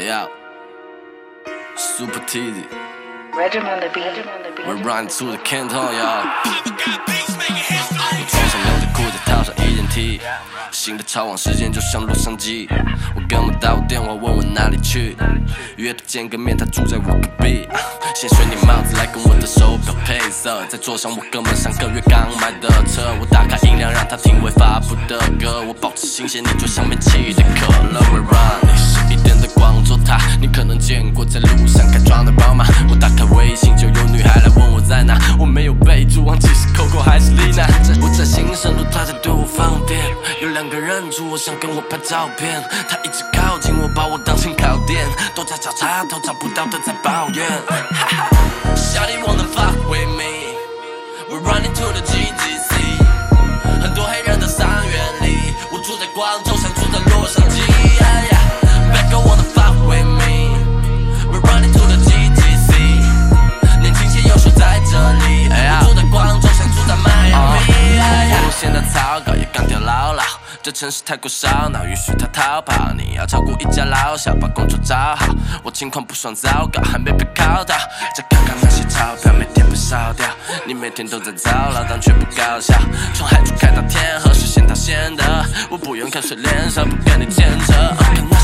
Yeah, Super Tizzy. Regiment on the beat. We're running to the Canton, y'all. 我穿上牛仔裤，再套上一件 T， 新的超网时间就像洛杉矶。我哥们打我电话问我哪里去，约他见个面，他住在我隔壁。先选你帽子来跟我的手表配色，再坐上我哥们上个月刚买的车。我打开音量让他听未发布的歌，我保持新鲜，你就像没气的可乐。We run 1点的光座塔，你可能见过在路上开装的宝马。我打开微信就有女孩来问我在哪，我没有备注，忘记是 Coco 还是 Lina。我在新生路，她在对我放电，有2个人住，我想跟我拍照片，她一直靠近我，把我当成靠垫，都在找插头，找不到的在抱怨。小弟 wanna fuck with me， we're running to the GGC， 很多黑人的三元里，我住在广州，想住在洛杉矶。Bad girl wanna fuck with me，we're running to the GGC， 年轻且优秀在这里，我住在广州，想住在迈阿密。我现在草稿也刚跳牢牢，这城市太过烧脑，允许他逃跑。你要照顾一家老小，把工作找好。我情况不算糟糕，还没被考到。再看看那些钞票，每天被烧掉。你每天都在造牢，但却不高效。从海珠开到天河，实现到先的，我不用看谁脸色，不跟你牵扯。